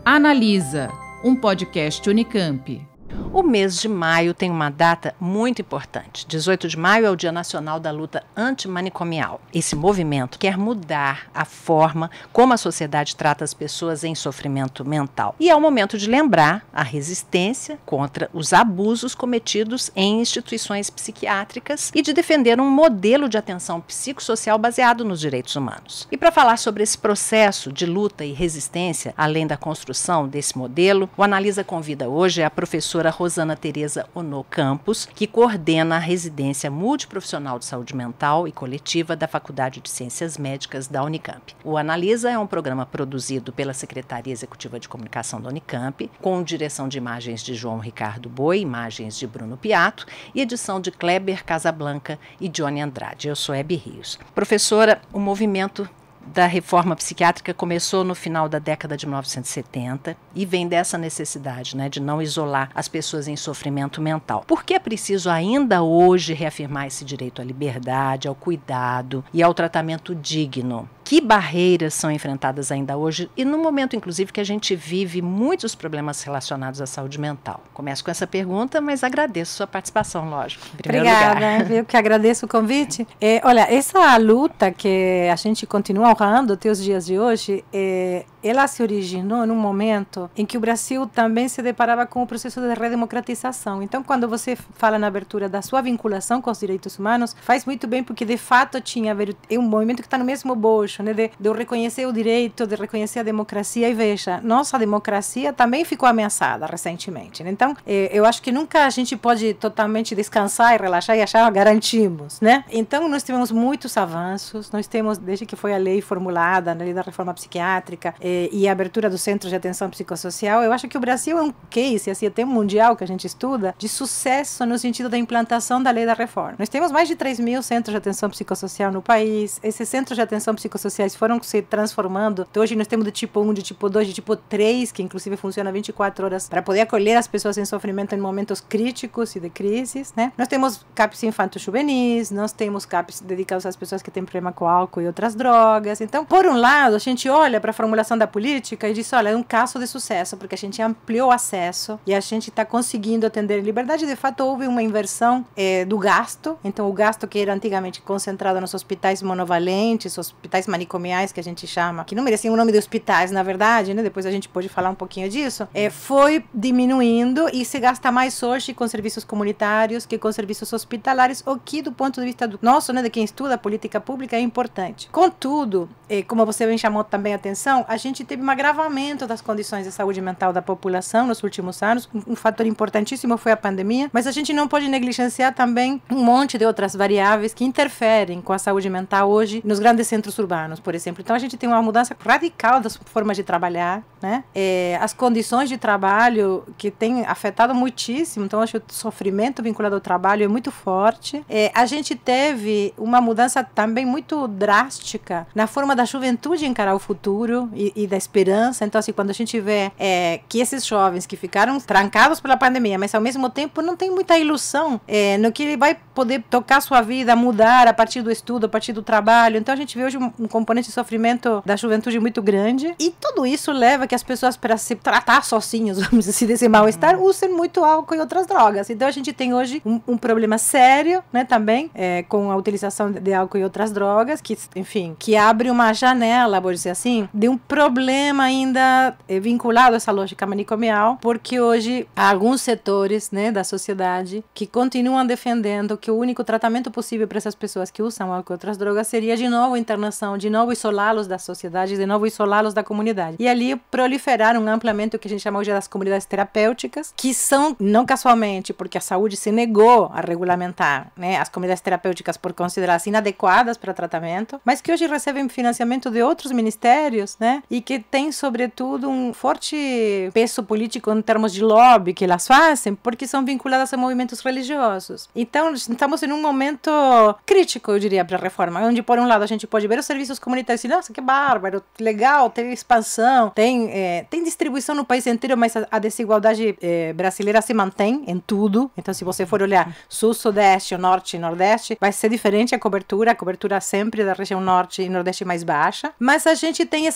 Analisa, um podcast Unicamp. O mês de maio tem uma data muito importante. 18 de maio é o Dia Nacional da Luta Antimanicomial. Esse movimento quer mudar a forma como a sociedade trata as pessoas em sofrimento mental. E é o momento de lembrar a resistência contra os abusos cometidos em instituições psiquiátricas e de defender um modelo de atenção psicossocial baseado nos direitos humanos. E para falar sobre esse processo de luta e resistência, além da construção desse modelo, o Analisa convida hoje a professora Rosana Tereza Ono Campos, que coordena a residência multiprofissional de saúde mental e coletiva da Faculdade de Ciências Médicas da Unicamp. O Analisa é um programa produzido pela Secretaria Executiva de Comunicação da Unicamp, com direção de imagens de João Ricardo Boi, imagens de Bruno Piato e edição de Kleber Casablanca e Johnny Andrade. Eu sou Hebe Rios. Professora, o movimento da reforma psiquiátrica começou no final da década de 1970 e vem dessa necessidade, de não isolar as pessoas em sofrimento mental. Por que é preciso ainda hoje reafirmar esse direito à liberdade, ao cuidado e ao tratamento digno? Que barreiras são enfrentadas ainda hoje e no momento, inclusive, que a gente vive muitos problemas relacionados à saúde mental? Começo com essa pergunta, mas agradeço sua participação, lógico. Obrigada, eu que agradeço o convite. Olha, essa luta que a gente continua honrando até os dias de hoje, ela se originou num momento em que o Brasil também se deparava com o processo de redemocratização. Então, quando você fala na abertura da sua vinculação com os direitos humanos, faz muito bem, porque de fato é um movimento que está no mesmo bojo, de eu reconhecer o direito, de reconhecer a democracia. E veja, nossa democracia também ficou ameaçada recentemente. Então, eu acho que nunca a gente pode totalmente descansar e relaxar e achar garantimos, Então, nós tivemos muitos avanços, nós temos, desde que foi a lei formulada, a lei da reforma psiquiátrica, e a abertura dos centros de atenção psicossocial, eu acho que o Brasil é um case, assim, até mundial que a gente estuda, de sucesso no sentido da implantação da lei da reforma. Nós temos mais de 3.000 centros de atenção psicossocial no país. Esses centros de atenção psicossociais foram se transformando. Então, hoje nós temos de tipo 1, de tipo 2, de tipo 3, que inclusive funciona 24 horas para poder acolher as pessoas em sofrimento em momentos críticos e de crises, Nós temos CAPs infanto-juvenis, nós temos CAPs dedicados às pessoas que têm problema com álcool e outras drogas. Então, por um lado, a gente olha para a formulação da política e diz, olha, é um caso de sucesso, porque a gente ampliou o acesso e a gente está conseguindo atender liberdade. De fato, houve uma inversão do gasto. Então, o gasto que era antigamente concentrado nos hospitais monovalentes, hospitais manicomiais, que a gente chama, que não mereciam o nome de hospitais, na verdade, Depois a gente pode falar um pouquinho disso, foi diminuindo e se gasta mais hoje com serviços comunitários que com serviços hospitalares, o que, do ponto de vista nosso, de quem estuda a política pública, é importante. Contudo, como você bem chamou também a atenção, a gente teve um agravamento das condições de saúde mental da população nos últimos anos. Um fator importantíssimo foi a pandemia, mas a gente não pode negligenciar também um monte de outras variáveis que interferem com a saúde mental hoje nos grandes centros urbanos, por exemplo. Então, a gente tem uma mudança radical das formas de trabalhar, as condições de trabalho que tem afetado muitíssimo. Então, acho que o sofrimento vinculado ao trabalho é muito forte. A gente teve uma mudança também muito drástica na forma da juventude encarar o futuro e da esperança. Então, assim, quando a gente vê que esses jovens que ficaram trancados pela pandemia, mas ao mesmo tempo não tem muita ilusão no que ele vai poder tocar sua vida, mudar a partir do estudo, a partir do trabalho. Então, a gente vê hoje um componente de sofrimento da juventude muito grande, e tudo isso leva que as pessoas, para se tratar sozinhos, vamos dizer, desse mal-estar, usem muito álcool e outras drogas. Então, a gente tem hoje um problema sério, também, com a utilização de álcool e outras drogas, que, enfim, que abre uma janela, vou dizer assim, de um problema ainda vinculado a essa lógica manicomial, porque hoje há alguns setores, da sociedade que continuam defendendo que o único tratamento possível para essas pessoas que usam álcool e outras drogas seria de novo internação, de novo isolá-los da sociedade, de novo isolá-los da comunidade. E ali proliferaram amplamente o que a gente chama hoje das comunidades terapêuticas, que são, não casualmente, porque a saúde se negou a regulamentar, as comunidades terapêuticas por considerá-las inadequadas para tratamento, mas que hoje recebem financiamento de outros ministérios, e que tem, sobretudo, um forte peso político em termos de lobby que elas fazem, porque são vinculadas a movimentos religiosos. Então, estamos em um momento crítico, eu diria, para a reforma, onde, por um lado, a gente pode ver os serviços comunitários e, nossa, que bárbaro, legal, tem expansão, tem distribuição no país inteiro, mas a desigualdade brasileira se mantém em tudo. Então, se você for olhar sul, sudeste, norte e nordeste, vai ser diferente a cobertura sempre da região norte e nordeste mais baixa, mas a gente tem essa tensão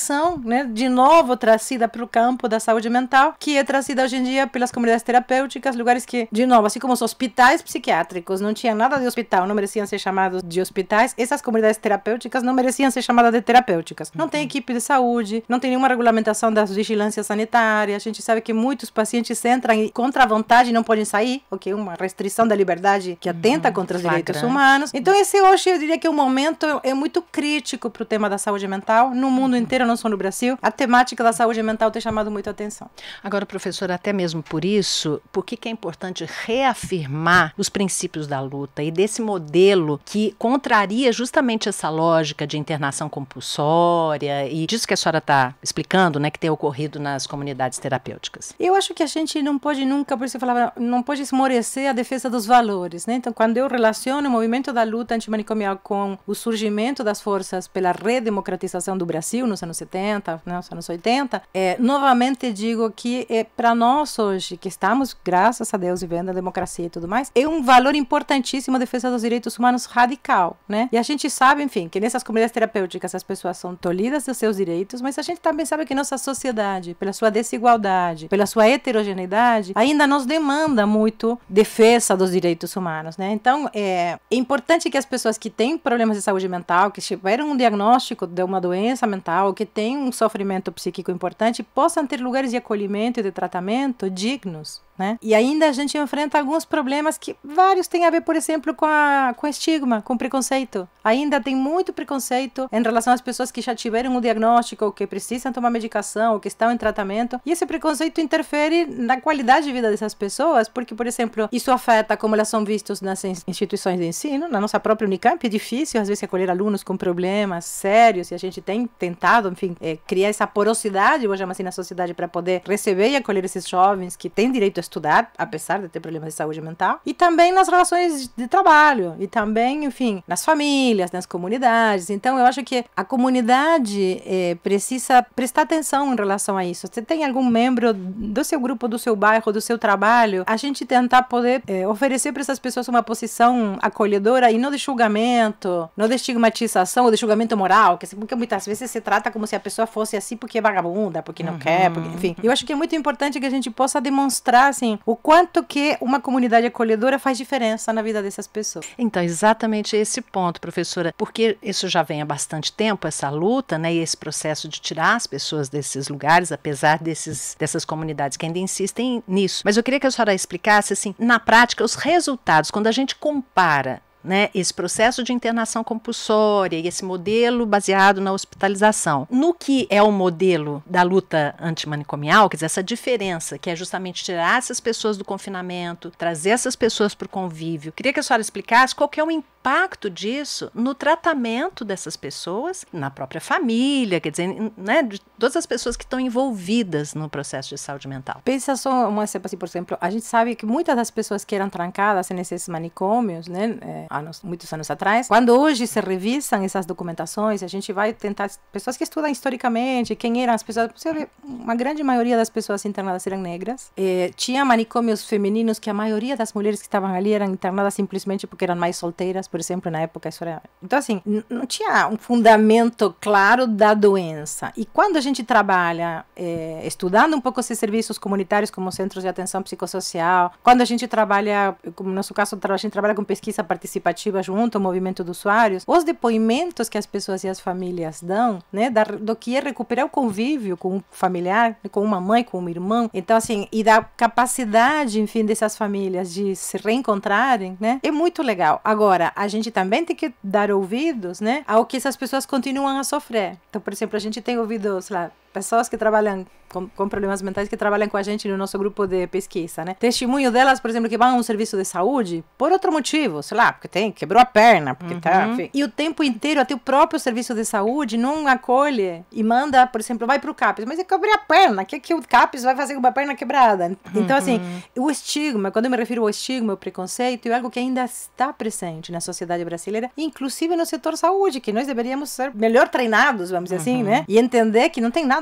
inovação, né, de novo trazida para o campo da saúde mental, que é trazida hoje em dia pelas comunidades terapêuticas, lugares que, de novo, assim como os hospitais psiquiátricos não tinha nada de hospital, não mereciam ser chamados de hospitais, essas comunidades terapêuticas não mereciam ser chamadas de terapêuticas. Não tem equipe de saúde, não tem nenhuma regulamentação da vigilância sanitária, a gente sabe que muitos pacientes entram e contra a vontade não podem sair, o que é uma restrição da liberdade que atenta contra os direitos humanos. Então esse hoje eu diria que o momento é muito crítico para o tema da saúde mental, no mundo inteiro, não só no Brasil. A temática da saúde mental tem chamado muito a atenção. Agora, professora, até mesmo por isso, por que é importante reafirmar os princípios da luta e desse modelo que contraria justamente essa lógica de internação compulsória e disso que a senhora está explicando, né, que tem ocorrido nas comunidades terapêuticas? Eu acho que a gente não pode nunca, por isso eu falava, não pode esmorecer a defesa dos valores, né? Então, quando eu relaciono o movimento da luta antimanicomial com o surgimento das forças pela redemocratização do Brasil nos anos 70, nos anos 80, novamente digo que para nós hoje, que estamos, graças a Deus, vivendo a democracia e tudo mais, é um valor importantíssimo a defesa dos direitos humanos radical, né? E a gente sabe, enfim, que nessas comunidades terapêuticas as pessoas são tolhidas dos seus direitos, mas a gente também sabe que nossa sociedade, pela sua desigualdade, pela sua heterogeneidade, ainda nos demanda muito defesa dos direitos humanos, né? Então, é importante que as pessoas que têm problemas de saúde mental, que tiveram um diagnóstico de uma doença mental, que têm um sofrimento psíquico importante, possam ter lugares de acolhimento e de tratamento dignos, né? E ainda a gente enfrenta alguns problemas que vários têm a ver, por exemplo, com estigma, com preconceito. Ainda tem muito preconceito em relação às pessoas que já tiveram um diagnóstico, ou que precisam tomar medicação, ou que estão em tratamento. E esse preconceito interfere na qualidade de vida dessas pessoas, porque, por exemplo, isso afeta como elas são vistas nas instituições de ensino. Na nossa própria Unicamp é difícil, às vezes, acolher alunos com problemas sérios, e a gente tem tentado, enfim, criar essa porosidade, vou chamar assim, na sociedade, para poder receber e acolher esses jovens que têm direito a estudar, apesar de ter problemas de saúde mental, e também nas relações de trabalho, e também, enfim, nas famílias, nas comunidades. Então, eu acho que a comunidade precisa prestar atenção em relação a isso. Você tem algum membro do seu grupo, do seu bairro, do seu trabalho, a gente tentar poder oferecer para essas pessoas uma posição acolhedora e não de julgamento, não de estigmatização ou de julgamento moral, porque muitas vezes se trata como se a pessoa fosse assim porque é vagabunda, porque não quer, porque, enfim. Eu acho que é muito importante que a gente possa demonstrar, assim, o quanto que uma comunidade acolhedora faz diferença na vida dessas pessoas. Então, exatamente esse ponto, professora, porque isso já vem há bastante tempo, essa luta, né, e esse processo de tirar as pessoas desses lugares, apesar dessas comunidades que ainda insistem nisso. Mas eu queria que a senhora explicasse, assim, na prática, os resultados, quando a gente compara, né, esse processo de internação compulsória e esse modelo baseado na hospitalização, no que é o modelo da luta antimanicomial, quer dizer, essa diferença, que é justamente tirar essas pessoas do confinamento, trazer essas pessoas para o convívio. Queria que a senhora explicasse qual que é o impacto disso no tratamento dessas pessoas, na própria família, quer dizer, né, de todas as pessoas que estão envolvidas no processo de saúde mental. Pensa só um exemplo, assim, por exemplo, a gente sabe que muitas das pessoas que eram trancadas nesses manicômios, né, muitos anos atrás, quando hoje se revisam essas documentações, a gente vai tentar, pessoas que estudam historicamente, quem eram as pessoas, uma grande maioria das pessoas internadas eram negras, tinha manicômios femininos que a maioria das mulheres que estavam ali eram internadas simplesmente porque eram mais solteiras, por exemplo, na época isso era... Então, assim, não tinha um fundamento claro da doença. E quando a gente trabalha estudando um pouco esses serviços comunitários como centros de atenção psicossocial, quando a gente trabalha, como no nosso caso, a gente trabalha com pesquisa participativa junto ao movimento dos usuários, os depoimentos que as pessoas e as famílias dão, né, do que é recuperar o convívio com um familiar, com uma mãe, com um irmão, então assim, e da capacidade, enfim, dessas famílias de se reencontrarem, né, é muito legal. Agora, a gente também tem que dar ouvidos, né, ao que essas pessoas continuam a sofrer. Então, por exemplo, a gente tem ouvido, sei lá, pessoas que trabalham com problemas mentais, que trabalham com a gente no nosso grupo de pesquisa, né? Testemunho delas, por exemplo, que vão a um serviço de saúde por outro motivo, sei lá, porque quebrou a perna, porque tá, enfim. E o tempo inteiro, até o próprio serviço de saúde não acolhe e manda, por exemplo, vai pro CAPES, mas eu quebrei a perna, o que o CAPES vai fazer com a perna quebrada? Então, assim, o estigma, quando eu me refiro ao estigma, ao preconceito, é algo que ainda está presente na sociedade brasileira, inclusive no setor saúde, que nós deveríamos ser melhor treinados, vamos dizer assim, né? E entender que não tem nada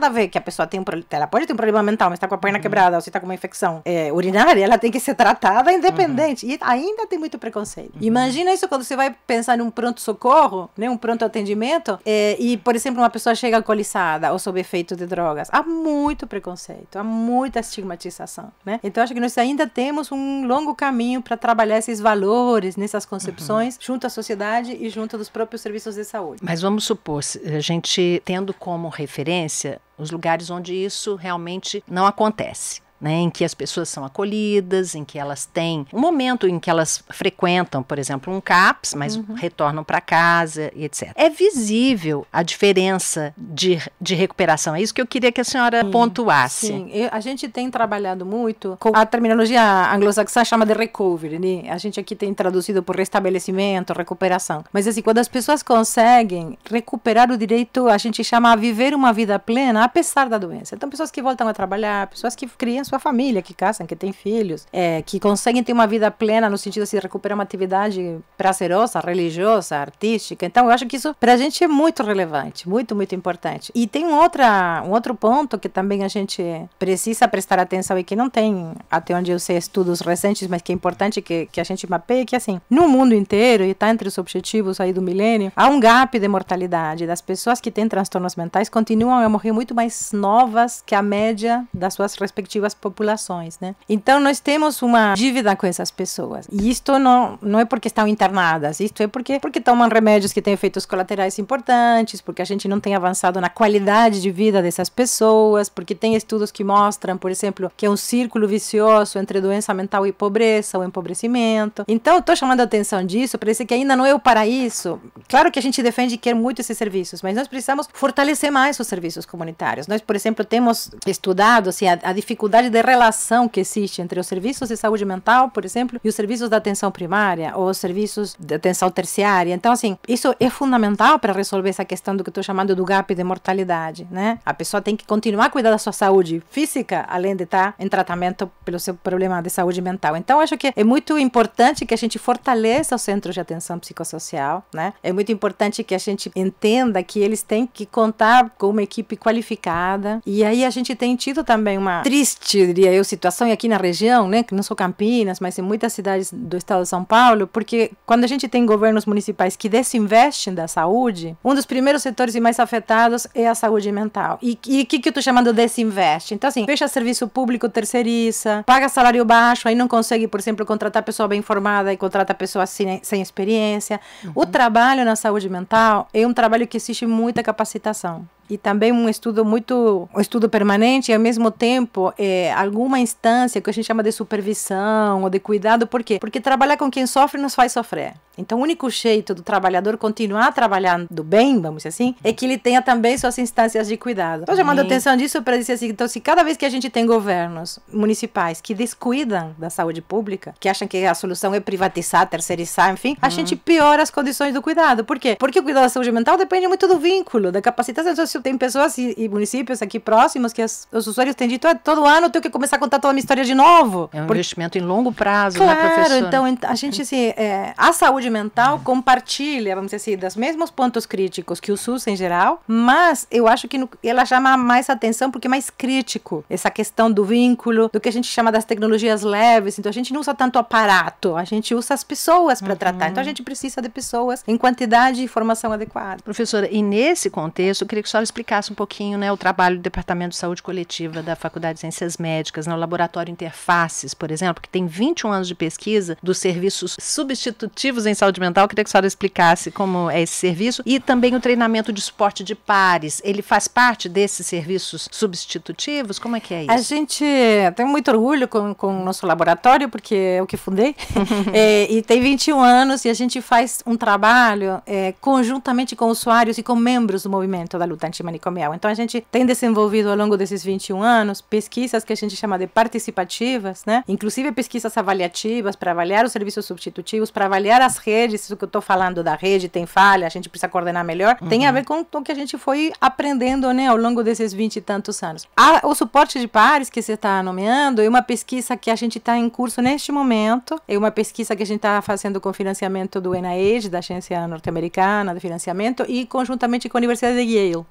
nada a ver que a pessoa tem ela pode ter um problema mental, mas está com a perna quebrada, ou se está com uma infecção urinária, ela tem que ser tratada independente. E ainda tem muito preconceito. Imagina isso quando você vai pensar num pronto-socorro, né, um pronto-atendimento, e, por exemplo, uma pessoa chega alcoolizada ou sob efeito de drogas. Há muito preconceito, há muita estigmatização, né? Então, acho que nós ainda temos um longo caminho para trabalhar esses valores, nessas concepções, junto à sociedade e junto dos próprios serviços de saúde. Mas vamos supor, a gente tendo como referência os lugares onde isso realmente não acontece. Né, em que as pessoas são acolhidas, em que elas têm um momento em que elas frequentam, por exemplo, um CAPS, mas retornam para casa e etc. É visível a diferença de recuperação. É isso que eu queria que a senhora pontuasse. Sim, a gente tem trabalhado muito com a terminologia anglo-saxã chama de recovery, né? A gente aqui tem traduzido por restabelecimento, recuperação. Mas assim, quando as pessoas conseguem recuperar o direito, a gente chama a viver uma vida plena, apesar da doença. Então, pessoas que voltam a trabalhar, pessoas que criam sua família, que casam, que têm filhos, que conseguem ter uma vida plena no sentido de recuperar uma atividade prazerosa, religiosa, artística. Então, eu acho que isso pra gente é muito relevante, muito, muito importante. E tem um outro ponto que também a gente precisa prestar atenção e que não tem, até onde eu sei, estudos recentes, mas que é importante que a gente mapeie, que assim, no mundo inteiro, e está entre os objetivos aí do milênio, há um gap de mortalidade das pessoas que têm transtornos mentais continuam a morrer muito mais novas que a média das suas respectivas populações, né? Então, nós temos uma dívida com essas pessoas. E isto não é porque estão internadas, isto é porque tomam remédios que têm efeitos colaterais importantes, porque a gente não tem avançado na qualidade de vida dessas pessoas, porque tem estudos que mostram, por exemplo, que é um círculo vicioso entre doença mental e pobreza, ou empobrecimento. Então, eu estou chamando a atenção disso, para dizer que ainda não é o paraíso. Claro que a gente defende e quer muito esses serviços, mas nós precisamos fortalecer mais os serviços comunitários. Nós, por exemplo, temos estudado assim, a dificuldade de relação que existe entre os serviços de saúde mental, por exemplo, e os serviços da atenção primária ou os serviços de atenção terciária. Então, assim, isso é fundamental para resolver essa questão do que eu estou chamando do gap de mortalidade, né? A pessoa tem que continuar a cuidar da sua saúde física, além de estar em tratamento pelo seu problema de saúde mental. Então, acho que é muito importante que a gente fortaleça os centros de atenção psicossocial, né? É muito importante que a gente entenda que eles têm que contar com uma equipe qualificada. E aí a gente tem tido também uma triste, diria eu, situação e aqui na região, né, que não sou Campinas, mas em muitas cidades do estado de São Paulo, porque quando a gente tem governos municipais que desinvestem da saúde, um dos primeiros setores mais afetados é a saúde mental. E o que eu estou chamando de desinveste? Então, assim, fecha serviço público, terceiriza, paga salário baixo, aí não consegue, por exemplo, contratar pessoa bem formada e contrata pessoa sem experiência. O trabalho na saúde mental é um trabalho que exige muita capacitação. E também um estudo permanente e, ao mesmo tempo, alguma instância que a gente chama de supervisão ou de cuidado. Por quê? Porque trabalhar com quem sofre nos faz sofrer. Então, o único jeito do trabalhador continuar trabalhando bem, vamos dizer assim, é que ele tenha também suas instâncias de cuidado. Estou chamando a atenção disso para dizer assim, então, se cada vez que a gente tem governos municipais que descuidam da saúde pública, que acham que a solução é privatizar, terceirizar, enfim, a gente piora as condições do cuidado. Por quê? Porque o cuidado da saúde mental depende muito do vínculo, da capacitação. Então, tem pessoas e municípios aqui próximos que os usuários têm dito, todo ano eu tenho que começar a contar toda a minha história de novo. É um investimento em longo prazo, claro, né, professora? Então a gente, assim, a saúde mental compartilha, vamos dizer assim, dos mesmos pontos críticos que o SUS em geral, mas eu acho que ela chama mais atenção porque é mais crítico essa questão do vínculo, do que a gente chama das tecnologias leves. Então a gente não usa tanto aparato, a gente usa as pessoas para tratar. Então a gente precisa de pessoas em quantidade e formação adequada. Professora, e nesse contexto, eu queria que a senhora explicasse um pouquinho, né, o trabalho do Departamento de Saúde Coletiva da Faculdade de Ciências Médicas, no Laboratório Interfaces, por exemplo, que tem 21 anos de pesquisa dos serviços substitutivos em saúde mental. Eu queria que a senhora explicasse como é esse serviço e também o treinamento de suporte de pares. Ele faz parte desses serviços substitutivos? Como é que é isso? A gente tem muito orgulho com o nosso laboratório, porque é o que fundei, e tem 21 anos e a gente faz um trabalho conjuntamente com usuários e com membros do movimento da luta antimanicomial. Então, a gente tem desenvolvido ao longo desses 21 anos pesquisas que a gente chama de participativas, né? Inclusive pesquisas avaliativas para avaliar os serviços substitutivos, para avaliar as redes. Isso que eu estou falando da rede tem falha, a gente precisa coordenar melhor. Tem a ver com o que a gente foi aprendendo, né, ao longo desses 20 e tantos anos. O suporte de pares que você está nomeando é uma pesquisa que a gente está em curso neste momento. É uma pesquisa que a gente está fazendo com financiamento do NIH, da Agência Norte-Americana de Financiamento, e conjuntamente com a Universidade de Yale,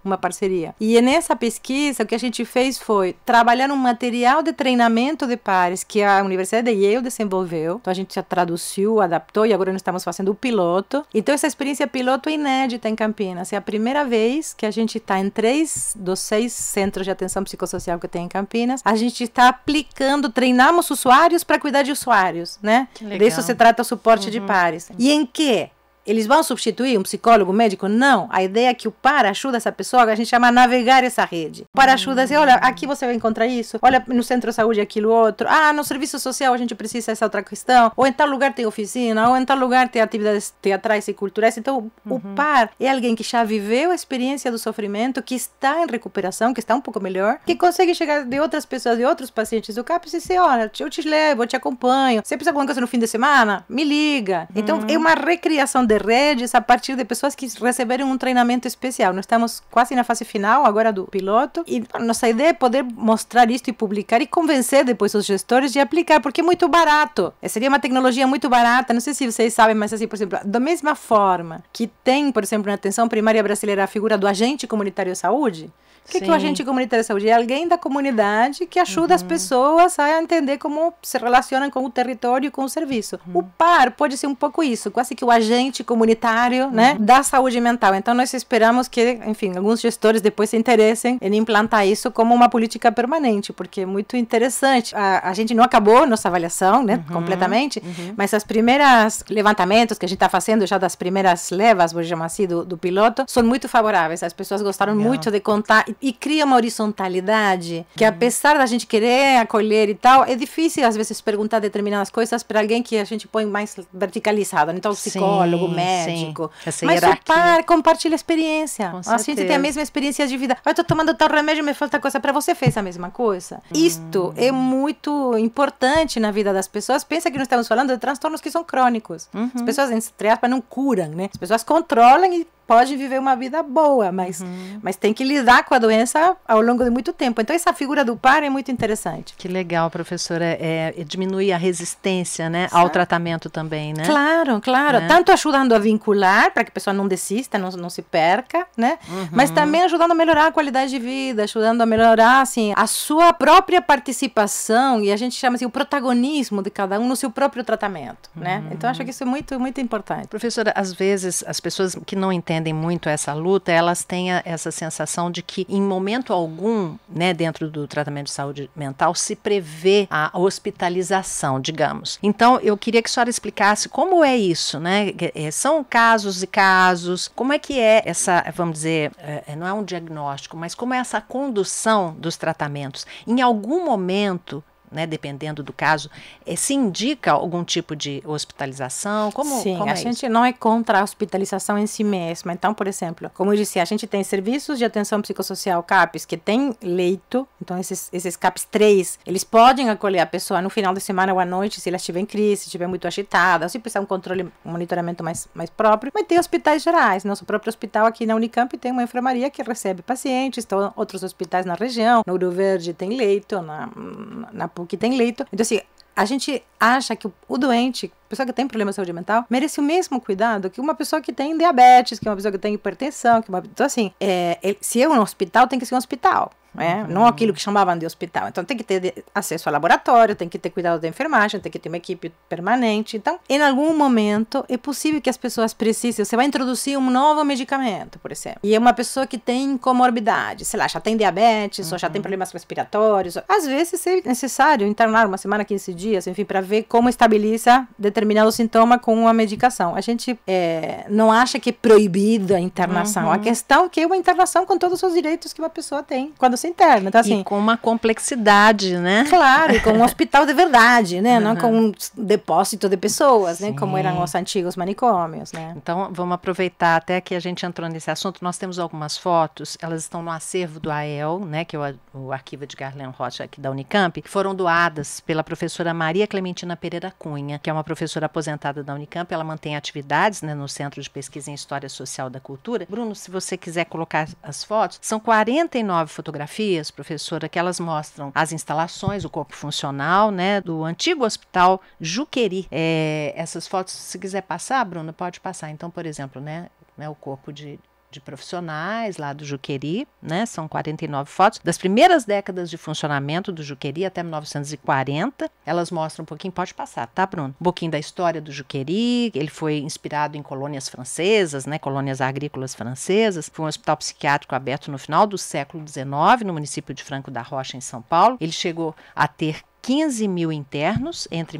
uma parceria. E nessa pesquisa, o que a gente fez foi trabalhar um material de treinamento de pares que a Universidade de Yale desenvolveu. Então a gente já traduziu, adaptou e agora nós estamos fazendo o piloto. Então essa experiência piloto é inédita em Campinas. É a primeira vez que a gente está em 3 dos 6 centros de atenção psicossocial que tem em Campinas. A gente está aplicando, treinamos usuários para cuidar de usuários, né? Disso se trata o suporte de pares. E em que? Eles vão substituir um psicólogo, um médico? Não. A ideia é que o par ajuda essa pessoa, a gente chama a navegar essa rede. O par ajuda a dizer, olha, aqui você vai encontrar isso, olha, no centro de saúde aquilo outro, no serviço social a gente precisa dessa outra questão, ou em tal lugar tem oficina, ou em tal lugar tem atividades teatrais e culturais. Então, o par é alguém que já viveu a experiência do sofrimento, que está em recuperação, que está um pouco melhor, que consegue chegar de outras pessoas, de outros pacientes do CAPS e dizer, olha, eu te levo, eu te acompanho, você precisa de alguma coisa no fim de semana? Me liga. Então, é uma recriação de redes a partir de pessoas que receberam um treinamento especial. Nós estamos quase na fase final agora do piloto e nossa ideia é poder mostrar isso e publicar e convencer depois os gestores de aplicar, porque é muito barato. Seria uma tecnologia muito barata, não sei se vocês sabem, mas assim, por exemplo, da mesma forma que tem, por exemplo, na atenção primária brasileira a figura do agente comunitário de saúde. O que é o agente comunitário de saúde? É alguém da comunidade que ajuda as pessoas a entender como se relacionam com o território e com o serviço. O par pode ser um pouco isso, quase que o agente comunitário, né, da saúde mental. Então, nós esperamos que, enfim, alguns gestores depois se interessem em implantar isso como uma política permanente, porque é muito interessante. A gente não acabou nossa avaliação, né, completamente, mas as primeiras levantamentos que a gente está fazendo, já das primeiras levas, vou chamar assim, do piloto, são muito favoráveis. As pessoas gostaram muito de contar e cria uma horizontalidade que, apesar da gente querer acolher e tal, é difícil às vezes perguntar determinadas coisas para alguém que a gente põe mais verticalizado, então psicólogo, médico, mas o par compartilha a experiência, a gente tem a mesma experiência de vida, eu estou tomando tal remédio, me falta coisa, para você fez a mesma coisa. Isto é muito importante na vida das pessoas. Pensa que nós estamos falando de transtornos que são crônicos, as pessoas, entre aspas, não curam, né? As pessoas controlam e pode viver uma vida boa, mas tem que lidar com a doença ao longo de muito tempo. Então, essa figura do par é muito interessante. Que legal, professora. Diminuir a resistência, né, ao tratamento também, né? Claro. Tanto ajudando a vincular, para que a pessoa não desista, não se perca, né? Mas também ajudando a melhorar a qualidade de vida, ajudando a melhorar, assim, a sua própria participação, e a gente chama assim, o protagonismo de cada um no seu próprio tratamento, né? Então, acho que isso é muito, muito importante. Professora, às vezes, as pessoas que não entendem muito essa luta, elas têm essa sensação de que em momento algum, né, dentro do tratamento de saúde mental, se prevê a hospitalização, digamos. Então, eu queria que a senhora explicasse como é isso, né? São casos e casos, como é que é essa, vamos dizer, não é um diagnóstico, mas como é essa condução dos tratamentos? Em algum momento, né, dependendo do caso, se indica algum tipo de hospitalização? Como a gente não é contra a hospitalização em si mesma. Então, por exemplo, como eu disse, a gente tem serviços de atenção psicossocial CAPS que tem leito. Então, esses CAPS 3, eles podem acolher a pessoa no final de semana ou à noite, se ela estiver em crise, se estiver muito agitada, se precisar um controle, um monitoramento mais próprio. Mas tem hospitais gerais. Nosso próprio hospital aqui na Unicamp tem uma enfermaria que recebe pacientes, então outros hospitais na região, no Ouro Verde tem leito, na que tem leito. Então, assim, a gente acha que o doente, a pessoa que tem problema de saúde mental, merece o mesmo cuidado que uma pessoa que tem diabetes, que uma pessoa que tem hipertensão, então, assim, se é um hospital, tem que ser um hospital. Não aquilo que chamavam de hospital. Então tem que ter acesso ao laboratório, tem que ter cuidado da enfermagem, tem que ter uma equipe permanente. Então, em algum momento, é possível que as pessoas precisem. Você vai introduzir um novo medicamento, por exemplo, e é uma pessoa que tem comorbidade, sei lá, já tem diabetes ou já tem problemas respiratórios. Às vezes é necessário internar uma semana, 15 dias, enfim, para ver como estabiliza determinado sintoma com uma medicação. A gente não acha que é proibido a internação. A questão é que é uma internação com todos os direitos que uma pessoa tem quando se interna. Então, assim, e com uma complexidade, né? Claro, e com um hospital de verdade, né? Não com um depósito de pessoas, né? Como eram os antigos manicômios, né? Então, vamos aproveitar, até que a gente entrou nesse assunto, nós temos algumas fotos, elas estão no acervo do AEL, né? Que é o arquivo de Garland Rocha aqui da Unicamp, que foram doadas pela professora Maria Clementina Pereira Cunha, que é uma professora aposentada da Unicamp. Ela mantém atividades, né, no Centro de Pesquisa em História Social da Cultura. Bruno, se você quiser colocar as fotos, são 49 fotografias, professora, que elas mostram as instalações, o corpo funcional, né, do antigo hospital Juqueri. Essas fotos, se quiser passar, Bruno, pode passar. Então, por exemplo, né, o corpo de de profissionais lá do Juqueri, né? São 49 fotos das primeiras décadas de funcionamento do Juqueri até 1940. Elas mostram um pouquinho, pode passar, tá, Bruno? Um pouquinho da história do Juqueri. Ele foi inspirado em colônias francesas, né? Colônias agrícolas francesas. Foi um hospital psiquiátrico aberto no final do século XIX, no município de Franco da Rocha, em São Paulo. Ele chegou a ter 15 mil internos entre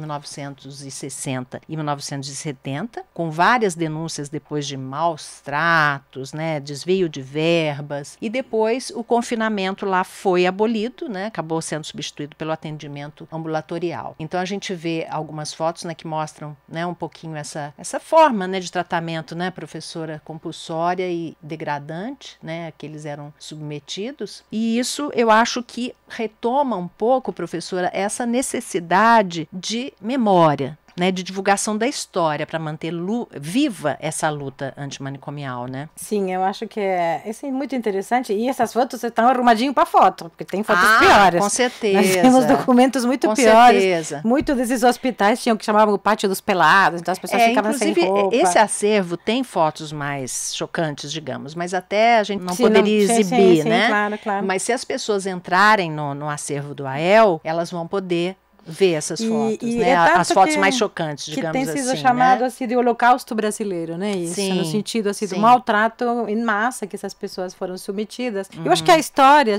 1960 e 1970, com várias denúncias depois de maus tratos, né, desvio de verbas, e depois o confinamento lá foi abolido, né, acabou sendo substituído pelo atendimento ambulatorial. Então a gente vê algumas fotos, né, que mostram, né, um pouquinho essa forma, né, de tratamento, né, professora, compulsória e degradante, né, que eles eram submetidos, e isso eu acho que retoma um pouco, professora, essa necessidade de memória, né, de divulgação da história para manter viva essa luta antimanicomial, né? Sim, eu acho que isso é muito interessante. E essas fotos estão arrumadinhas para foto, porque tem fotos piores. Com certeza. Nós temos documentos muito com piores. Certeza. Muitos desses hospitais tinham o que chamavam o pátio dos pelados, então as pessoas ficavam sem roupa. Esse acervo tem fotos mais chocantes, digamos, mas até a gente não poderia exibir, né? Claro, claro. Mas se as pessoas entrarem no acervo do AEL, elas vão poder ver essas fotos, né? As fotos mais chocantes, digamos assim. Que tem sido chamado, né, assim, de holocausto brasileiro, né? Isso, sim, no sentido assim, do maltrato em massa que essas pessoas foram submetidas. Eu acho que a história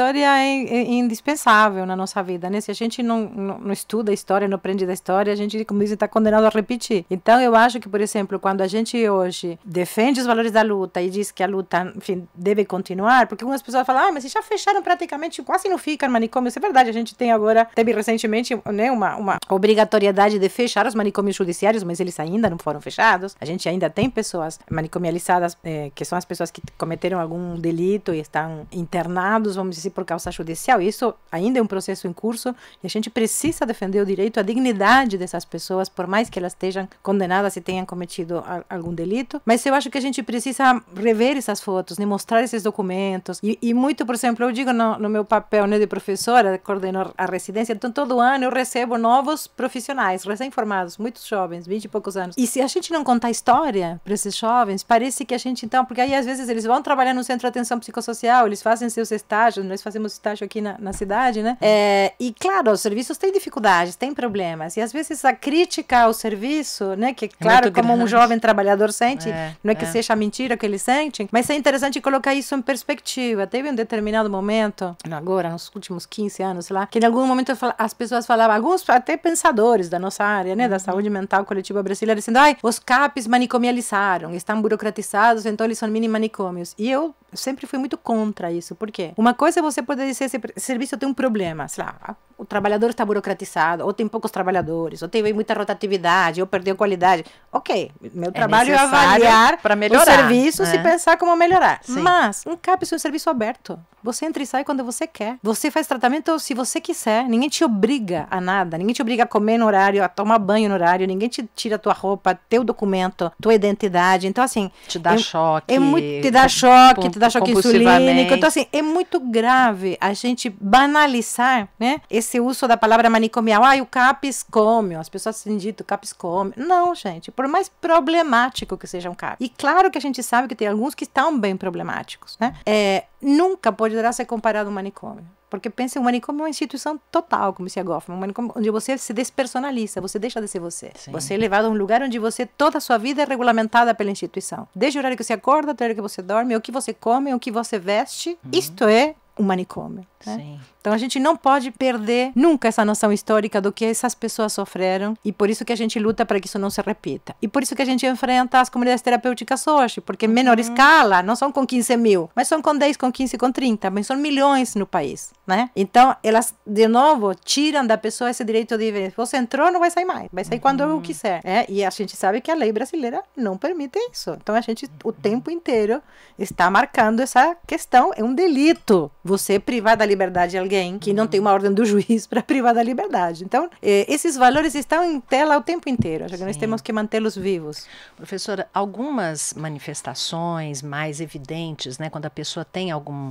é indispensável na nossa vida, né? Se a gente não estuda a história, não aprende da história, a gente, como dizem, está condenado a repetir. Então, eu acho que, por exemplo, quando a gente hoje defende os valores da luta e diz que a luta, enfim, deve continuar, porque algumas pessoas falam, mas já fecharam praticamente, quase não fica no manicômio. Isso é verdade, a gente teve recentemente, né, uma obrigatoriedade de fechar os manicômios judiciários, mas eles ainda não foram fechados. A gente ainda tem pessoas manicomializadas, que são as pessoas que cometeram algum delito e estão internados, vamos dizer, por causa judicial. Isso ainda é um processo em curso e a gente precisa defender o direito à dignidade dessas pessoas, por mais que elas estejam condenadas e tenham cometido algum delito. Mas eu acho que a gente precisa rever essas fotos, né, mostrar esses documentos. E muito, por exemplo, eu digo no meu papel, né, de professora, coordeno a residência, então todo ano eu recebo novos profissionais, recém-formados, muitos jovens, 20 e poucos anos. E se a gente não contar história para esses jovens, parece que a gente, então, porque aí às vezes eles vão trabalhar no centro de atenção psicossocial, eles fazem seus estágios, nós fazemos estágio aqui na cidade, né? E claro, os serviços têm dificuldades, têm problemas, e às vezes a crítica ao serviço, né, que claro, como um jovem trabalhador sente, não é que seja mentira que eles sentem, mas é interessante colocar isso em perspectiva. Teve um determinado momento, agora, nos últimos 15 anos lá, que em algum momento as pessoas falavam, alguns até pensadores da nossa área, né, da saúde mental coletiva brasileira, dizendo, os CAPs manicomializaram, estão burocratizados, então eles são mini manicômios. E eu sempre fui muito contra isso. Por quê? Uma coisa é você poder dizer, esse serviço tem um problema, sei lá, o trabalhador está burocratizado, ou tem poucos trabalhadores, ou teve muita rotatividade, ou perdeu qualidade. Ok, meu trabalho é avaliar para melhorar os serviços e pensar como melhorar. Sim. Mas um CAPS é um serviço aberto. Você entra e sai quando você quer. Você faz tratamento se você quiser. Ninguém te obriga a nada. Ninguém te obriga a comer no horário, a tomar banho no horário. Ninguém te tira tua roupa, teu documento, tua identidade. Então, assim... Te dá choque. Te dá choque insulínico. Então, assim, é muito grave a gente banalizar, né, esse uso da palavra manicomial. O CAPS come. As pessoas têm dito, o CAPS come. Não, gente. Por mais problemático que seja um CAPS. E claro que a gente sabe que tem alguns que estão bem problemáticos, né? Nunca poderá ser comparado a um manicômio. Porque pense, um manicômio é uma instituição total, como dizia Goffman, um manicômio onde você se despersonaliza, você deixa de ser você. Sim. Você é levado a um lugar onde toda a sua vida é regulamentada pela instituição. Desde o horário que você acorda, até o horário que você dorme, o que você come, o que você veste, isto é um manicômio. Né? Então a gente não pode perder nunca essa noção histórica do que essas pessoas sofreram, e por isso que a gente luta para que isso não se repita. E por isso que a gente enfrenta as comunidades terapêuticas hoje, porque em menor escala, não são com 15 mil, mas são com 10, com 15, com 30, mas são milhões no país, né? Então elas, de novo, tiram da pessoa esse direito de ver, você entrou, não vai sair mais, vai sair quando eu quiser. E a gente sabe que a lei brasileira não permite isso. Então a gente o tempo inteiro está marcando essa questão, é um delito você privar da liberdade de alguém que não tem uma ordem do juiz para privar da liberdade. Então, esses valores estão em tela o tempo inteiro. Acho que nós temos que mantê-los vivos. Professora, algumas manifestações mais evidentes, né, quando a pessoa tem algum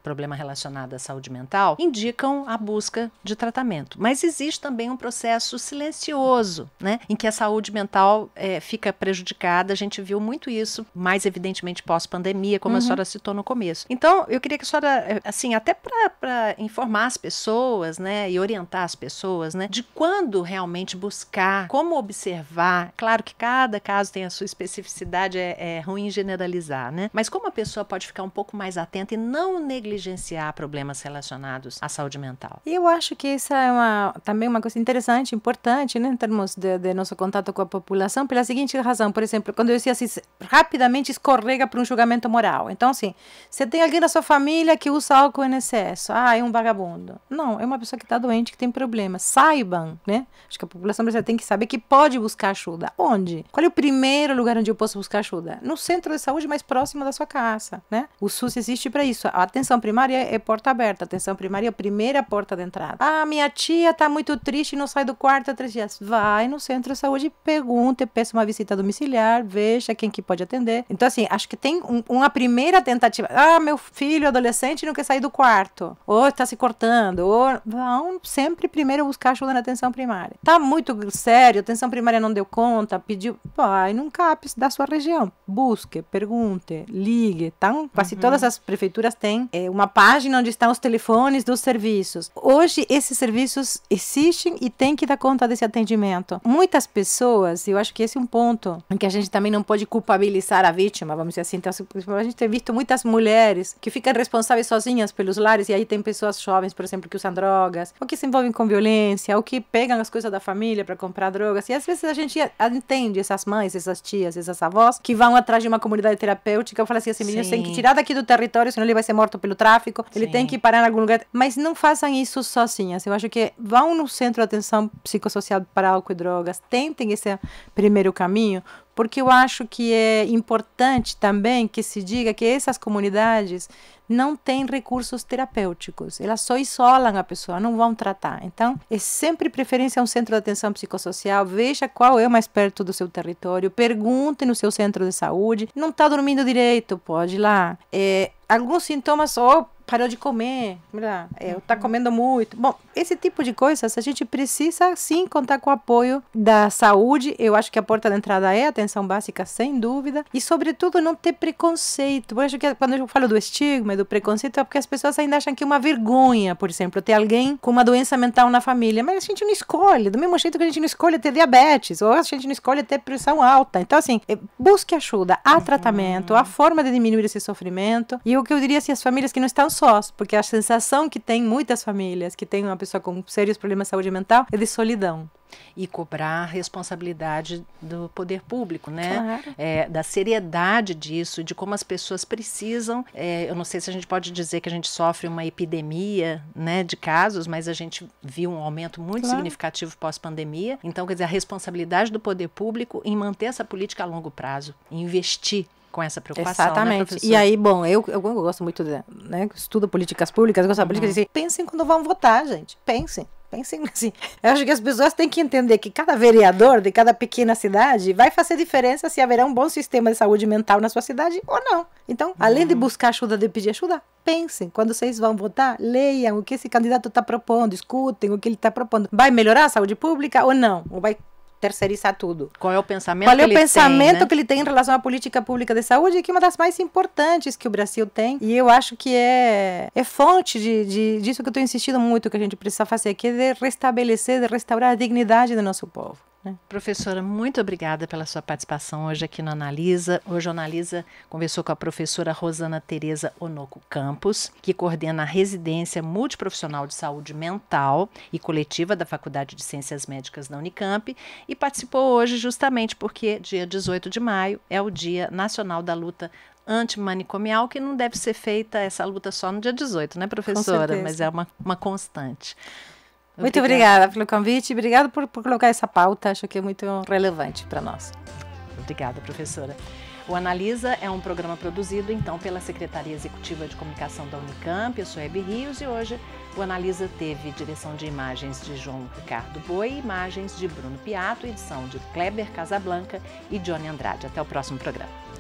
problema relacionado à saúde mental, indicam a busca de tratamento. Mas existe também um processo silencioso, né, em que a saúde mental fica prejudicada. A gente viu muito isso, mais evidentemente pós-pandemia, como a senhora citou no começo. Então, eu queria que a senhora, assim, até para informar as pessoas, né, e orientar as pessoas, né, de quando realmente buscar, como observar. Claro que cada caso tem a sua especificidade, é ruim generalizar, né, mas como a pessoa pode ficar um pouco mais atenta e não negligenciar problemas relacionados à saúde mental? Eu acho que essa é também uma coisa interessante, importante, né, em termos de nosso contato com a população, pela seguinte razão. Por exemplo, quando eu dizia assim, rapidamente escorrega para um julgamento moral. Então, assim, você tem alguém da sua família que usa álcool em excesso, é um vagabundo. Não, é uma pessoa que está doente, que tem problema. Saibam, né? Acho que a população brasileira tem que saber que pode buscar ajuda. Onde? Qual é o primeiro lugar onde eu posso buscar ajuda? No centro de saúde mais próximo da sua casa, né? O SUS existe para isso. A atenção primária é porta aberta. A atenção primária é a primeira porta de entrada. Minha tia está muito triste e não sai do quarto há 3 dias. Vai no centro de saúde, pergunte, peça uma visita domiciliar, veja quem que pode atender. Então, assim, acho que tem uma primeira tentativa. Meu filho adolescente não quer sair do quarto. Ou está se cortando. Ou vão sempre primeiro buscar ajuda na atenção primária. Tá muito sério, a atenção primária não deu conta, pediu. Vai num CAPS da sua região. Busque, pergunte, ligue. Então, quase todas as prefeituras têm uma página onde estão os telefones dos serviços. Hoje, esses serviços existem e tem que dar conta desse atendimento. Muitas pessoas, eu acho que esse é um ponto em que a gente também não pode culpabilizar a vítima, vamos dizer assim. Então, a gente tem visto muitas mulheres que ficam responsáveis sozinhas pelos lares, e aí tem pessoas jovens, por exemplo, que usam drogas, ou que se envolvem com violência, ou que pegam as coisas da família para comprar drogas. E às vezes a gente entende essas mães, essas tias, essas avós, que vão atrás de uma comunidade terapêutica. Eu falo assim, esse menino tem que tirar daqui do território, senão ele vai ser morto pelo tráfico. Ele tem que parar em algum lugar. Mas não façam isso sozinhas. Eu acho que vão no centro de atenção psicossocial para álcool e drogas. Tentem esse primeiro caminho, porque eu acho que é importante também que se diga que essas comunidades não têm recursos terapêuticos, elas só isolam a pessoa, não vão tratar. Então, é sempre preferência a um centro de atenção psicossocial, veja qual é o mais perto do seu território, pergunte no seu centro de saúde, não está dormindo direito, pode ir lá. Alguns sintomas, parou de comer, está comendo muito. Bom, esse tipo de coisas a gente precisa sim contar com o apoio da saúde. Eu acho que a porta de entrada é a atenção básica, sem dúvida, e sobretudo não ter preconceito. Eu acho que quando eu falo do estigma e do preconceito é porque as pessoas ainda acham que é uma vergonha, por exemplo, ter alguém com uma doença mental na família, mas a gente não escolhe, do mesmo jeito que a gente não escolhe ter diabetes, ou a gente não escolhe ter pressão alta. Então, assim, busque ajuda, há tratamento, há forma de diminuir esse sofrimento. E o que eu diria, assim, as famílias que não estão sós, porque a sensação que tem muitas famílias que tem uma pessoa com sérios problemas de saúde mental é de solidão. E cobrar a responsabilidade do poder público, né? Claro. Da seriedade disso, de como as pessoas precisam. Eu não sei se a gente pode dizer que a gente sofre uma epidemia, né, de casos, mas a gente viu um aumento muito significativo pós-pandemia. Então, quer dizer, a responsabilidade do poder público em manter essa política a longo prazo, em investir com essa preocupação. Exatamente. Né, e aí, bom, eu gosto muito né, estudo políticas públicas, eu gosto da política de dizer, pensem quando vão votar, gente. Pensem assim. Eu acho que as pessoas têm que entender que cada vereador de cada pequena cidade vai fazer diferença se haverá um bom sistema de saúde mental na sua cidade ou não. Então, além de buscar ajuda, de pedir ajuda, pensem. Quando vocês vão votar, leiam o que esse candidato está propondo, escutem o que ele está propondo. Vai melhorar a saúde pública ou não? Ou vai terceirizar tudo? Qual é o pensamento que ele tem em relação à política pública de saúde, que é uma das mais importantes que o Brasil tem, e eu acho que é fonte disso que eu estou insistindo muito, que a gente precisa fazer, que é de restabelecer, de restaurar a dignidade do nosso povo. Professora, muito obrigada pela sua participação hoje aqui no Analisa. Hoje o Analisa conversou com a professora Rosana Tereza Onoco Campos, que coordena a residência multiprofissional de saúde mental e coletiva da Faculdade de Ciências Médicas da Unicamp, e participou hoje justamente porque dia 18 de maio é o Dia Nacional da Luta Antimanicomial, que não deve ser feita essa luta só no dia 18, né, professora? Mas é uma constante. Muito obrigada pelo convite, obrigada por colocar essa pauta, acho que é muito relevante para nós. Obrigada, professora. O Analisa é um programa produzido, então, pela Secretaria Executiva de Comunicação da Unicamp. Eu sou Hebe Rios e hoje o Analisa teve direção de imagens de João Ricardo Boi, imagens de Bruno Piato, edição de Kleber Casablanca e Johnny Andrade. Até o próximo programa.